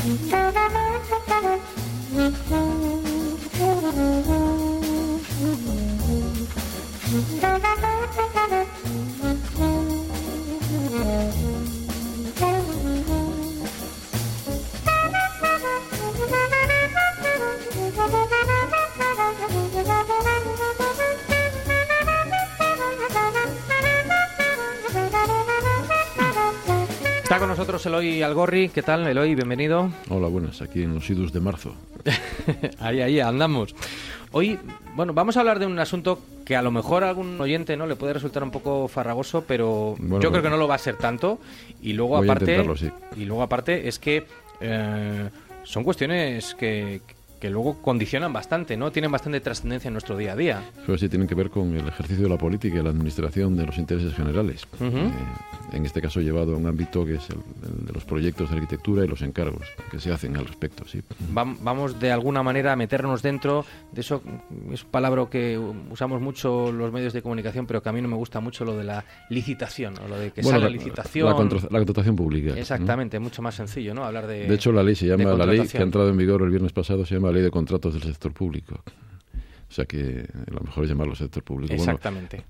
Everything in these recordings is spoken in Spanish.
Está con nosotros Eloy Algorri. ¿Qué tal, Eloy? Bienvenido. Hola, buenas. Aquí en los idus de marzo. Ahí andamos. Hoy, bueno, vamos a hablar de un asunto que a lo mejor a algún oyente no le puede resultar un poco farragoso, pero bueno, yo creo que no lo va a ser tanto. Y luego aparte es que son cuestiones que luego condicionan bastante, ¿no? Tienen bastante trascendencia en nuestro día a día. Pero sí tienen que ver con el ejercicio de la política y la administración de los intereses generales. En este caso llevado a un ámbito que es el de los proyectos de arquitectura y los encargos que se hacen al respecto, sí. Vamos de alguna manera a meternos dentro de eso. Es palabra que usamos mucho los medios de comunicación, pero que a mí no me gusta mucho, lo de la licitación, o lo de que sale la licitación. La contratación pública. Exactamente, mucho más sencillo, ¿no? Hablar de hecho, la ley se llama, la ley que ha entrado en vigor el viernes pasado se llama Ley de Contratos del Sector Público. O sea que lo mejor es llamarlo sector público. Exactamente.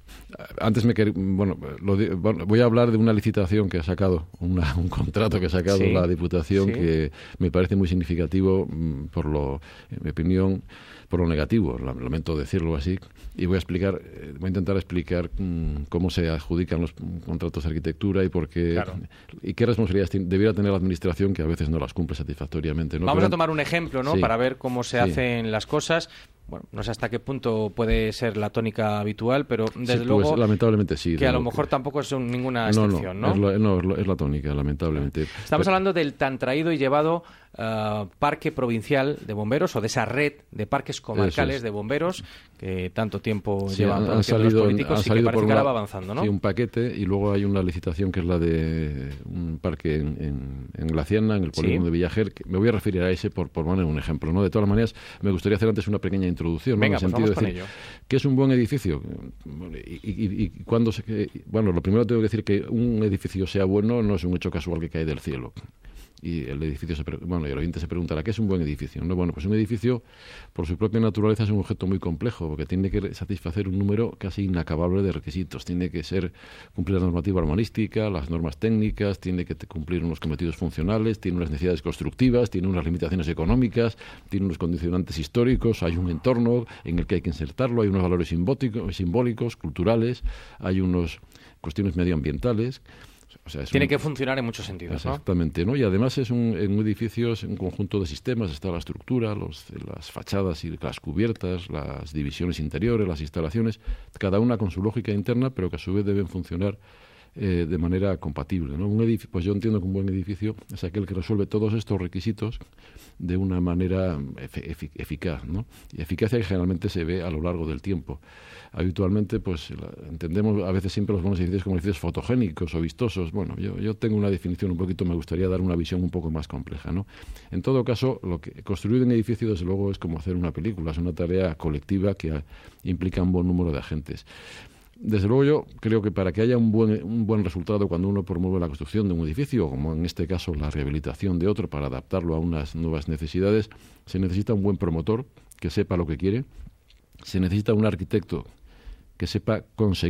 Voy a hablar de una licitación que ha sacado, un contrato que ha sacado la Diputación, que me parece muy significativo en mi opinión, por lo negativo. Lamento decirlo así. Y voy a intentar explicar cómo se adjudican los contratos de arquitectura y por qué, y qué responsabilidades debiera tener la Administración, que a veces no las cumple satisfactoriamente, ¿no? Vamos a tomar un ejemplo, ¿no? Para ver cómo se hacen las cosas. Bueno, no sé hasta qué punto puede ser la tónica habitual, pero desde luego pues, lamentablemente sí. Que a lo mejor tampoco es ninguna excepción, ¿no? Es la tónica, lamentablemente. Estamos hablando del tan traído y llevado parque provincial de bomberos, o de esa red de parques comarcales de bomberos que tanto tiempo llevan produciendo los políticos y que parece que ahora va avanzando, ¿no? Sí, un paquete, y luego hay una licitación que es la de un parque en Glaciana, en el polígono de Villajer. Que me voy a referir a ese por poner un ejemplo, ¿no? De todas maneras, me gustaría hacer antes una pequeña introducción, ¿no? Venga, en el sentido de decir, ¿qué es un buen edificio? Lo primero tengo que decir que un edificio sea bueno no es un hecho casual que cae del cielo. Y el edificio el oyente se preguntará, ¿qué es un buen edificio? ¿No? Bueno, pues un edificio, por su propia naturaleza, es un objeto muy complejo, porque tiene que satisfacer un número casi inacabable de requisitos. Tiene que cumplir la normativa urbanística, las normas técnicas, tiene que cumplir unos cometidos funcionales, tiene unas necesidades constructivas, tiene unas limitaciones económicas, tiene unos condicionantes históricos, hay un entorno en el que hay que insertarlo, hay unos valores simbólicos, culturales, hay unas cuestiones medioambientales. O sea, tiene que funcionar en muchos sentidos, exactamente, ¿no? Y además en un edificio es un conjunto de sistemas. Está la estructura, las fachadas y las cubiertas, las divisiones interiores, las instalaciones, cada una con su lógica interna, pero que a su vez deben funcionar de manera compatible, ¿no? Pues yo entiendo que un buen edificio es aquel que resuelve todos estos requisitos de una manera eficaz, ¿no? Y eficacia que generalmente se ve a lo largo del tiempo. Habitualmente, pues entendemos a veces siempre los buenos edificios como edificios fotogénicos o vistosos. Bueno, yo tengo una definición me gustaría dar una visión un poco más compleja, ¿no? En todo caso, construir un edificio, desde luego, es como hacer una película, es una tarea colectiva que implica un buen número de agentes. Desde luego yo creo que para que haya un buen resultado cuando uno promueve la construcción de un edificio, como en este caso la rehabilitación de otro para adaptarlo a unas nuevas necesidades, se necesita un buen promotor que sepa lo que quiere, se necesita un arquitecto que sepa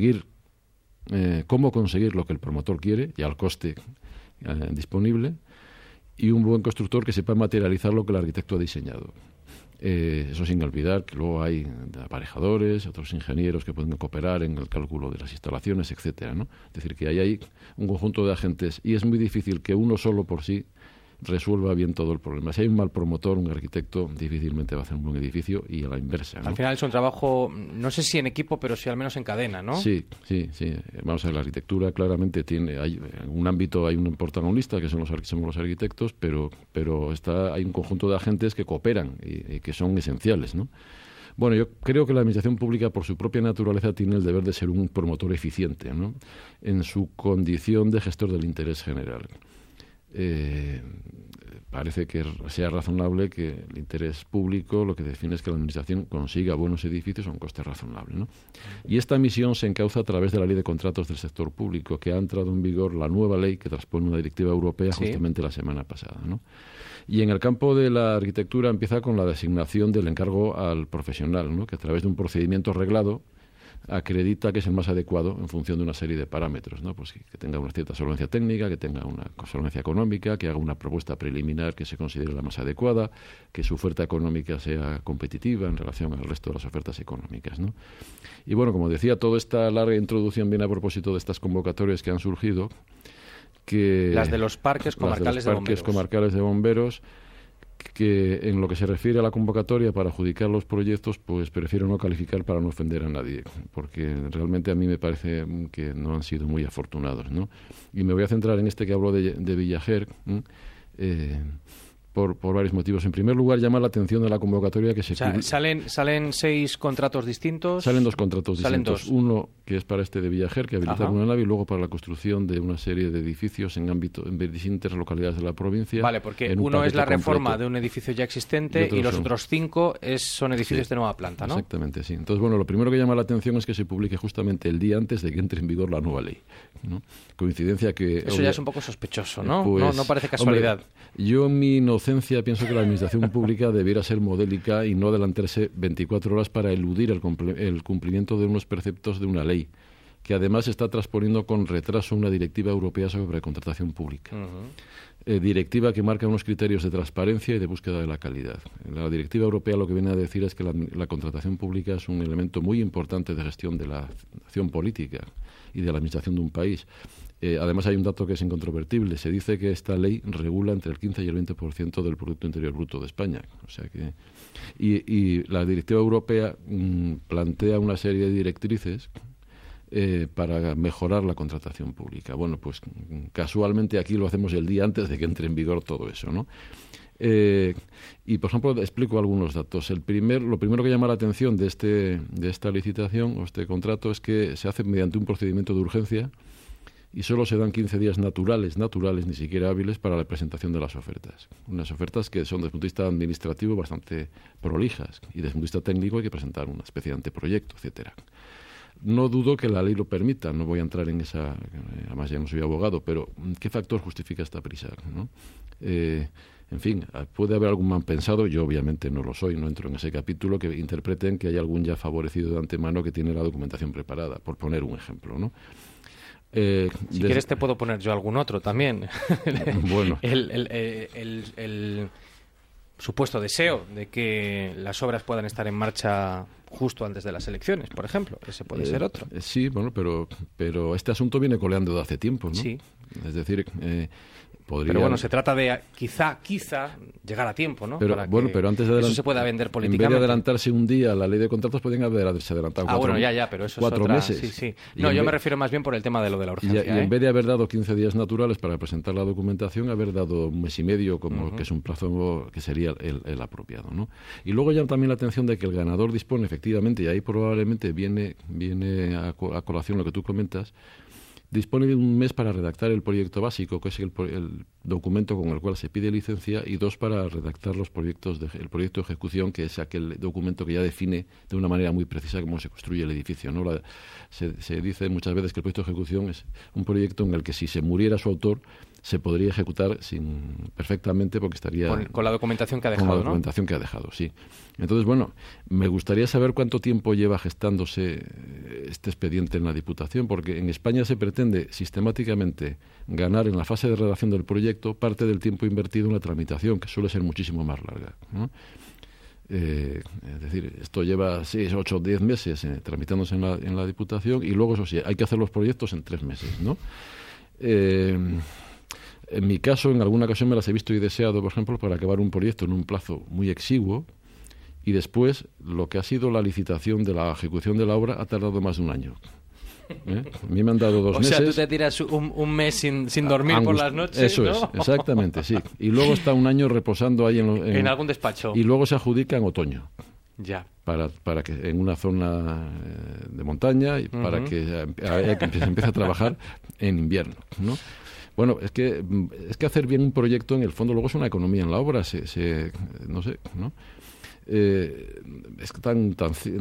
cómo conseguir lo que el promotor quiere y al coste disponible, y un buen constructor que sepa materializar lo que el arquitecto ha diseñado. Eso sin olvidar que luego hay aparejadores, otros ingenieros que pueden cooperar en el cálculo de las instalaciones, etcétera, ¿no? Es decir, que hay un conjunto de agentes y es muy difícil que uno solo por sí resuelva bien todo el problema. Si hay un mal promotor, un arquitecto, difícilmente va a hacer un buen edificio, y a la inversa, ¿no? Al final es un trabajo, no sé si en equipo, pero sí al menos en cadena, ¿no? Sí. Vamos a ver, la arquitectura claramente en un ámbito hay un protagonista, que somos los arquitectos, pero hay un conjunto de agentes que cooperan y que son esenciales, ¿no? Bueno, yo creo que la administración pública, por su propia naturaleza, tiene el deber de ser un promotor eficiente, ¿no? En su condición de gestor del interés general. parece que sea razonable que el interés público lo que define es que la Administración consiga buenos edificios a un coste razonable, ¿no? Y esta misión se encauza a través de la Ley de Contratos del Sector Público, que ha entrado en vigor la nueva ley que transpone una directiva europea justamente la semana pasada, ¿no? Y en el campo de la arquitectura empieza con la designación del encargo al profesional, ¿no? Que a través de un procedimiento reglado acredita que es el más adecuado en función de una serie de parámetros, ¿no? Pues que tenga una cierta solvencia técnica, que tenga una solvencia económica, que haga una propuesta preliminar que se considere la más adecuada, que su oferta económica sea competitiva en relación al resto de las ofertas económicas, ¿no? Y bueno, como decía, toda esta larga introducción viene a propósito de estas convocatorias que han surgido, que las de los parques comarcales de bomberos, que en lo que se refiere a la convocatoria para adjudicar los proyectos, pues prefiero no calificar para no ofender a nadie, porque realmente a mí me parece que no han sido muy afortunados, ¿no? Y me voy a centrar en este que hablo de Villajer, por varios motivos. En primer lugar, llama la atención de la convocatoria que se... O sea, ¿salen 6 contratos distintos? Salen 2 contratos distintos. Dos. Uno que es para este de Villajer, que habilita una nave, y luego para la construcción de una serie de edificios en distintas localidades de la provincia. Vale, porque uno es la reforma de un edificio ya existente y los otros 5 son edificios de nueva planta, ¿no? Exactamente, sí. Entonces, bueno, lo primero que llama la atención es que se publique justamente el día antes de que entre en vigor la nueva ley, ¿no? Coincidencia que... Eso ya es un poco sospechoso, ¿no? Pues, no parece casualidad. Hombre, yo en mi inocencia pienso que la Administración Pública debiera ser modélica y no adelantarse 24 horas para eludir el cumplimiento de unos preceptos de una ley, que además está transponiendo con retraso una directiva europea sobre contratación pública. Directiva que marca unos criterios de transparencia y de búsqueda de la calidad. La directiva europea lo que viene a decir es que la contratación pública es un elemento muy importante de gestión de la acción política y de la administración de un país. Además hay un dato que es incontrovertible. Se dice que esta ley regula entre el 15 y el 20% del Producto Interior Bruto de España. O sea que y la directiva europea plantea una serie de directrices para mejorar la contratación pública. Bueno, pues casualmente aquí lo hacemos el día antes de que entre en vigor todo eso, ¿no? Y, por ejemplo, explico algunos datos. Lo primero que llama la atención de esta licitación o este contrato es que se hace mediante un procedimiento de urgencia y solo se dan 15 días naturales, ni siquiera hábiles, para la presentación de las ofertas. Unas ofertas que son, desde el punto de vista administrativo, bastante prolijas, y desde el punto de vista técnico hay que presentar una especie de anteproyecto, etcétera. No dudo que la ley lo permita, no voy a entrar en esa, además ya no soy abogado, pero ¿qué factor justifica esta prisa, ¿no? En fin, puede haber algún mal pensado, yo obviamente no lo soy, no entro en ese capítulo, que interpreten que hay algún ya favorecido de antemano que tiene la documentación preparada, por poner un ejemplo, ¿no? Si quieres te puedo poner yo algún otro también. Bueno. El supuesto deseo de que las obras puedan estar en marcha justo antes de las elecciones, por ejemplo. Ese puede ser otro. Sí, bueno, pero este asunto viene coleando de hace tiempo, ¿no? Sí. Es decir, Pero bueno, se trata de quizá llegar a tiempo, ¿no? Pero, pero antes de eso se pueda vender políticamente. En vez de adelantarse un día la ley de contratos, podrían haberse adelantado 4 pero eso 4 es otra... meses. Sí. No, yo me refiero más bien por el tema de lo de la urgencia. Y en vez de haber dado 15 días naturales para presentar la documentación, haber dado 1 mes y medio, como que es un plazo que sería el apropiado, ¿no? Y luego llama también la atención de que el ganador dispone efectivamente, y ahí probablemente viene a colación lo que tú comentas, dispone de 1 mes para redactar el proyecto básico, que es el documento con el cual se pide licencia, y 2 para redactar el proyecto de ejecución, que es aquel documento que ya define de una manera muy precisa cómo se construye el edificio, ¿no? Se dice muchas veces que el proyecto de ejecución es un proyecto en el que si se muriera su autor se podría ejecutar perfectamente porque estaría... Con la documentación que ha dejado, Con la documentación que ha dejado, sí. Entonces, bueno, me gustaría saber cuánto tiempo lleva gestándose este expediente en la Diputación, porque en España se pretende sistemáticamente ganar en la fase de redacción del proyecto parte del tiempo invertido en la tramitación, que suele ser muchísimo más larga, ¿no? Es decir, esto lleva 6, 8, 10 meses tramitándose en la Diputación, y luego, eso sí, hay que hacer los proyectos en 3 meses, ¿no? En mi caso, en alguna ocasión me las he visto y deseado, por ejemplo, para acabar un proyecto en un plazo muy exiguo, y después lo que ha sido la licitación de la ejecución de la obra ha tardado más de 1 año. A mí me han dado 2 meses. O sea, tú te tiras un mes sin dormir por las noches, Eso ¿no? es, exactamente, sí. Y luego está 1 año reposando ahí en algún despacho. Y luego se adjudica en otoño. Ya. Para que en una zona de montaña y para que se empiece a trabajar en invierno, ¿no? Bueno, es que hacer bien un proyecto en el fondo luego es una economía en la obra, no sé, ¿no? Es tan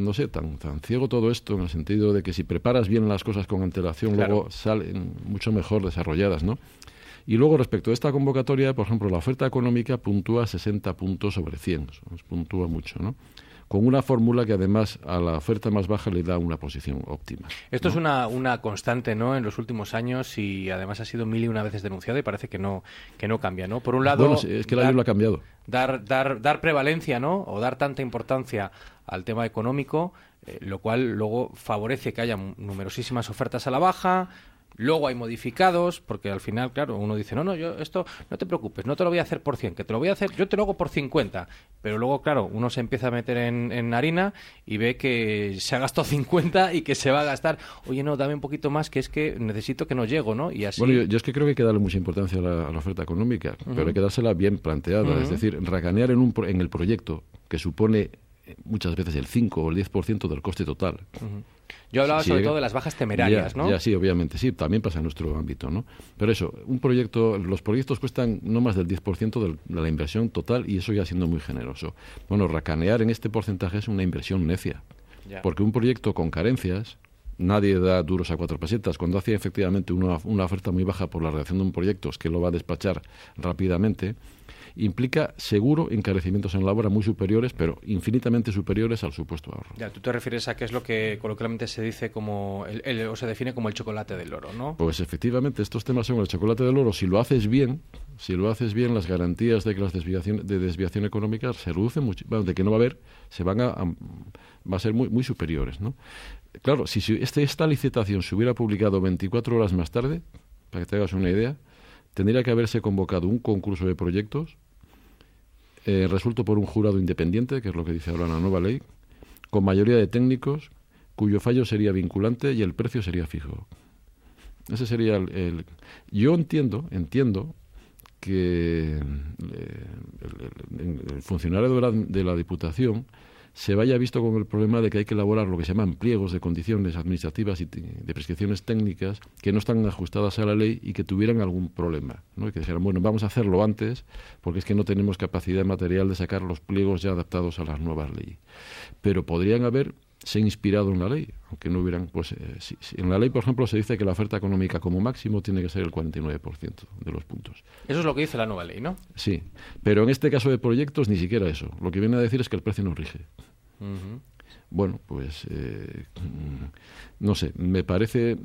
ciego todo esto, en el sentido de que si preparas bien las cosas con antelación, claro, luego salen mucho mejor desarrolladas, ¿no? Y luego, respecto a esta convocatoria, por ejemplo, la oferta económica puntúa 60 puntos sobre 100, puntúa mucho, ¿no? Con una fórmula que además a la oferta más baja le da una posición óptima. Esto, ¿no?, es una constante, ¿no?, en los últimos años, y además ha sido 1000 y una veces denunciado y parece que no cambia, ¿no? Por un lado, bueno, es que la ley lo ha cambiado. Dar prevalencia, ¿no?, o dar tanta importancia al tema económico, lo cual luego favorece que haya numerosísimas ofertas a la baja. Luego hay modificados, porque al final, claro, uno dice, no, yo esto, no te preocupes, no te lo voy a hacer por 100, que te lo voy a hacer, yo te lo hago por 50. Pero luego, claro, uno se empieza a meter en harina y ve que se ha gastado 50 y que se va a gastar, oye, no, dame un poquito más, que es que necesito que no llego, ¿no? Y así... Bueno, yo es que creo que hay que darle mucha importancia a la oferta económica, pero hay que dársela bien planteada. Es decir, racanear en el proyecto, que supone muchas veces el 5 o el 10% del coste total. Yo hablaba sobre todo de las bajas temerarias, ¿no? Ya, sí, obviamente, sí, también pasa en nuestro ámbito, ¿no? Pero eso, los proyectos cuestan no más del 10% de la inversión total, y eso ya siendo muy generoso. Bueno, racanear en este porcentaje es una inversión necia, porque un proyecto con carencias, nadie da duros a 4 pesetas. Cuando hace efectivamente una oferta muy baja por la redacción de un proyecto, es que lo va a despachar rápidamente, implica seguro encarecimientos en la obra muy superiores, pero infinitamente superiores al supuesto ahorro. Ya, tú te refieres a qué es lo que coloquialmente se dice como o se define como el chocolate del loro, ¿no? Pues efectivamente, estos temas son el chocolate del oro. Si lo haces bien, las garantías de que las desviación económica se reducen mucho, de que no va a haber, va a ser muy, muy superiores, ¿no? Claro, si esta licitación se hubiera publicado 24 horas más tarde, para que te hagas una idea, tendría que haberse convocado un concurso de proyectos resuelto por un jurado independiente, que es lo que dice ahora la nueva ley, con mayoría de técnicos, cuyo fallo sería vinculante y el precio sería fijo. Ese sería Yo entiendo que el funcionario de la Diputación se vaya visto con el problema de que hay que elaborar lo que se llaman pliegos de condiciones administrativas y de prescripciones técnicas que no están ajustadas a la ley y que tuvieran algún problema, ¿no? Y que dijeran, bueno, vamos a hacerlo antes porque es que no tenemos capacidad material de sacar los pliegos ya adaptados a las nuevas leyes. Pero podrían haberse inspirado en la ley, aunque no hubieran... en la ley, por ejemplo, se dice que la oferta económica como máximo tiene que ser el 49% de los puntos. Eso es lo que dice la nueva ley, ¿no? Sí, pero en este caso de proyectos ni siquiera eso. Lo que viene a decir es que el precio no rige. Bueno, pues no sé, no me parece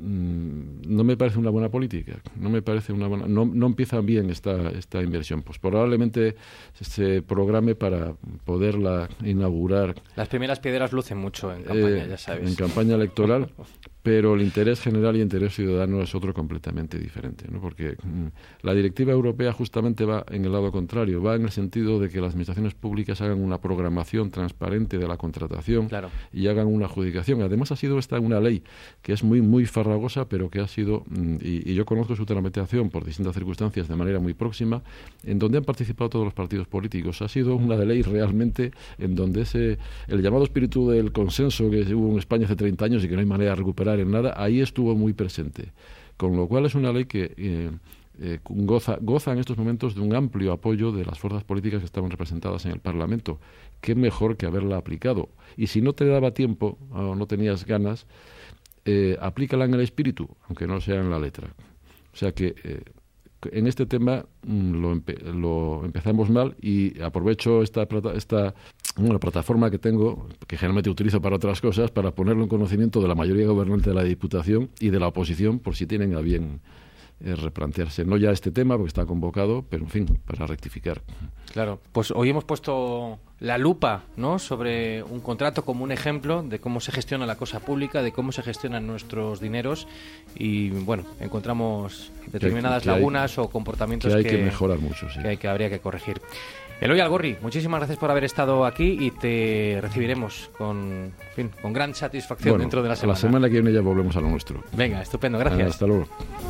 una buena política, no empieza bien esta inversión. Pues probablemente se programe para poderla inaugurar. Las primeras piedras lucen mucho en campaña, ya sabes. En campaña electoral, pero el interés general y interés ciudadano es otro completamente diferente, ¿no? Porque la directiva europea justamente va en el lado contrario, va en el sentido de que las administraciones públicas hagan una programación transparente de la contratación, claro, y hagan una adjudicación. Además ha sido esta una ley que es muy, muy farragosa, pero que ha sido, y yo conozco su tramitación por distintas circunstancias de manera muy próxima, en donde han participado todos los partidos políticos. Ha sido una ley realmente en donde el llamado espíritu del consenso que hubo en España hace 30 años y que no hay manera de recuperar en nada, ahí estuvo muy presente. Con lo cual es una ley que goza en estos momentos de un amplio apoyo de las fuerzas políticas que estaban representadas en el Parlamento. Qué mejor que haberla aplicado. Y si no te daba tiempo o no tenías ganas, aplícala en el espíritu, aunque no sea en la letra. O sea que en este tema lo empezamos mal, y aprovecho esta plataforma que tengo, que generalmente utilizo para otras cosas, para ponerlo en conocimiento de la mayoría gobernante de la Diputación y de la oposición, por si tienen a bien replantearse. No ya este tema, porque está convocado, pero en fin, para rectificar. Claro, pues hoy hemos puesto la lupa, ¿no?, sobre un contrato como un ejemplo de cómo se gestiona la cosa pública, de cómo se gestionan nuestros dineros, y bueno, encontramos determinadas lagunas o comportamientos que hay que mejorar mucho, sí, que habría que corregir. Eloy Algorri, muchísimas gracias por haber estado aquí, y te recibiremos con gran satisfacción dentro de la semana. La semana que viene ya volvemos a lo nuestro. Venga, estupendo, gracias. Hasta luego.